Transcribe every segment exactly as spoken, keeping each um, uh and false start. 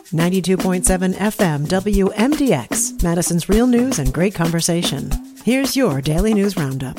ninety-two point seven F M W M D X, Madison's real news and great conversation. Here's your Daily News Roundup.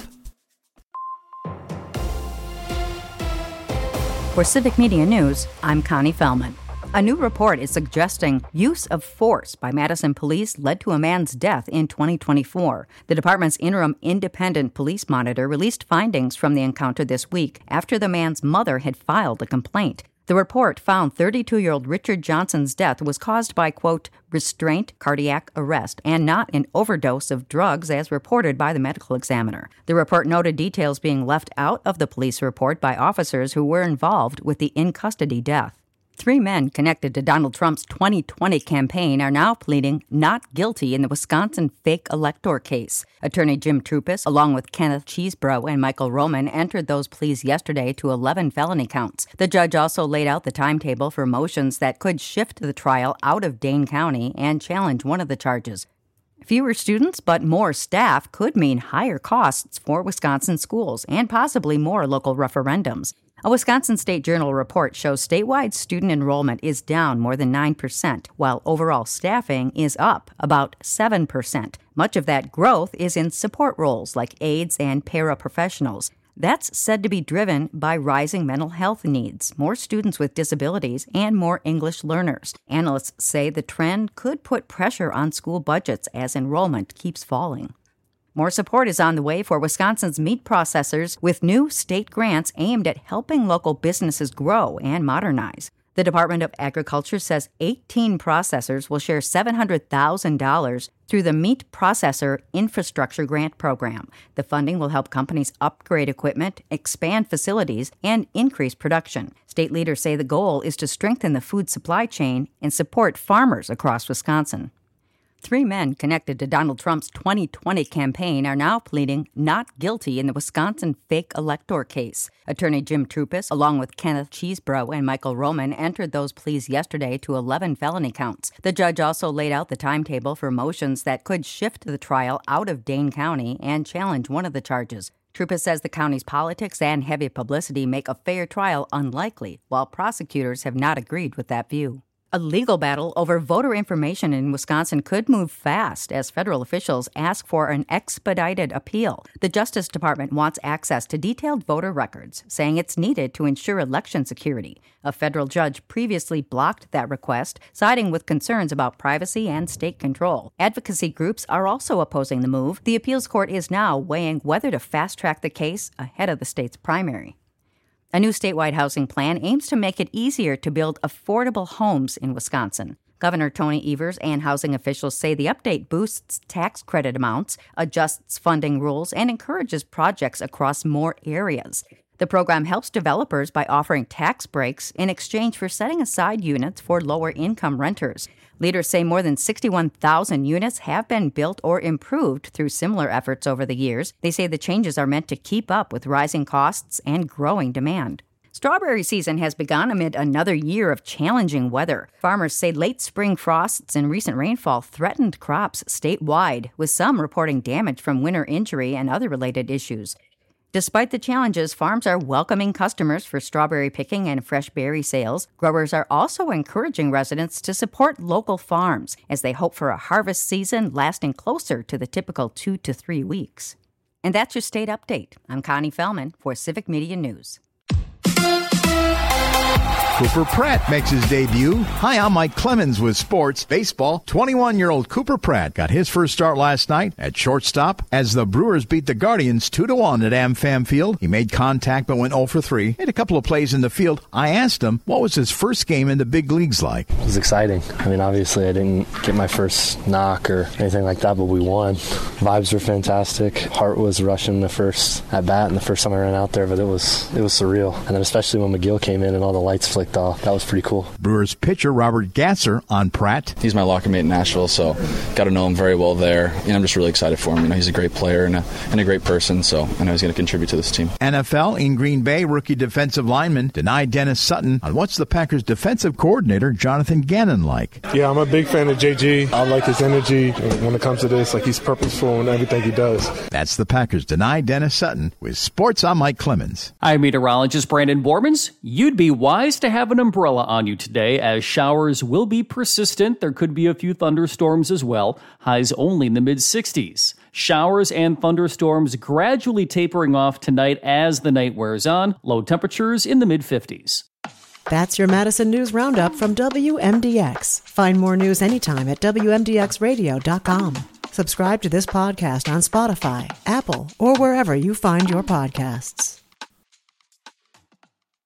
For Civic Media News, I'm Connie Fellman. A new report is suggesting use of force by Madison police led to a man's death in twenty twenty-four. The department's interim independent police monitor released findings from the encounter this week after the man's mother had filed a complaint. The report found thirty-two-year-old Richard Johnson's death was caused by, quote, restraint, cardiac arrest, and not an overdose of drugs as reported by the medical examiner. The report noted details being left out of the police report by officers who were involved with the in-custody death. Three men connected to Donald Trump's twenty twenty campaign are now pleading not guilty in the Wisconsin fake elector case. Attorney Jim Troupis, along with Kenneth Chesebro and Michael Roman, entered those pleas yesterday to eleven felony counts. The judge also laid out the timetable for motions that could shift the trial out of Dane County and challenge one of the charges. Fewer students but more staff could mean higher costs for Wisconsin schools and possibly more local referendums. A Wisconsin State Journal report shows statewide student enrollment is down more than nine percent, while overall staffing is up about seven percent. Much of that growth is in support roles like aides and paraprofessionals. That's said to be driven by rising mental health needs, more students with disabilities, and more English learners. Analysts say the trend could put pressure on school budgets as enrollment keeps falling. More support is on the way for Wisconsin's meat processors with new state grants aimed at helping local businesses grow and modernize. The Department of Agriculture says eighteen processors will share seven hundred thousand dollars through the Meat Processor Infrastructure Grant Program. The funding will help companies upgrade equipment, expand facilities, and increase production. State leaders say the goal is to strengthen the food supply chain and support farmers across Wisconsin. Three men connected to Donald Trump's twenty twenty campaign are now pleading not guilty in the Wisconsin fake elector case. Attorney Jim Troupis, along with Kenneth Chesebro and Michael Roman, entered those pleas yesterday to eleven felony counts. The judge also laid out the timetable for motions that could shift the trial out of Dane County and challenge one of the charges. Troupis says the county's politics and heavy publicity make a fair trial unlikely, while prosecutors have not agreed with that view. A legal battle over voter information in Wisconsin could move fast as federal officials ask for an expedited appeal. The Justice Department wants access to detailed voter records, saying it's needed to ensure election security. A federal judge previously blocked that request, siding with concerns about privacy and state control. Advocacy groups are also opposing the move. The appeals court is now weighing whether to fast-track the case ahead of the state's primary. A new statewide housing plan aims to make it easier to build affordable homes in Wisconsin. Governor Tony Evers and housing officials say the update boosts tax credit amounts, adjusts funding rules, and encourages projects across more areas. The program helps developers by offering tax breaks in exchange for setting aside units for lower-income renters. Leaders say more than sixty-one thousand units have been built or improved through similar efforts over the years. They say the changes are meant to keep up with rising costs and growing demand. Strawberry season has begun amid another year of challenging weather. Farmers say late spring frosts and recent rainfall threatened crops statewide, with some reporting damage from winter injury and other related issues. Despite the challenges, farms are welcoming customers for strawberry picking and fresh berry sales. Growers are also encouraging residents to support local farms as they hope for a harvest season lasting closer to the typical two to three weeks. And that's your state update. I'm Connie Fellman for Civic Media News. Cooper Pratt makes his debut. Hi, I'm Mike Clemens with Sports Baseball. twenty-one-year-old Cooper Pratt got his first start last night at shortstop as the Brewers beat the Guardians two to one at AmFam Field. He made contact but went oh for three. Made a couple of plays in the field. I asked him what was his first game in the big leagues like. It was exciting. I mean, obviously I didn't get my first knock or anything like that, but we won. Vibes were fantastic. Heart was rushing the first at bat and the first time I ran out there, but it was it was surreal. And then especially when McGill came in and all the lights flicked off. That was pretty cool. Brewers pitcher Robert Gasser on Pratt. He's my locker mate in Nashville, so got to know him very well there. You know, I'm just really excited for him. You know, he's a great player and a, and a great person, so I know he's going to contribute to this team. N F L in Green Bay, rookie defensive lineman denied Dennis Sutton on what's the Packers' defensive coordinator Jonathan Gannon like. Yeah, I'm a big fan of J G. I like his energy when it comes to this. Like, he's purposeful in everything he does. That's the Packers deny Dennis Sutton. With Sports, I'm Mike Clemens. I'm meteorologist Brandon Bormans. You'd be wise to have have an umbrella on you today, as showers will be persistent. There could be a few thunderstorms as well. Highs only in the mid-sixties. Showers and thunderstorms gradually tapering off tonight as the night wears on. Low temperatures in the mid-fifties. That's your Madison News Roundup from W M D X. Find more news anytime at W M D X radio dot com. Subscribe to this podcast on Spotify, Apple, or wherever you find your podcasts.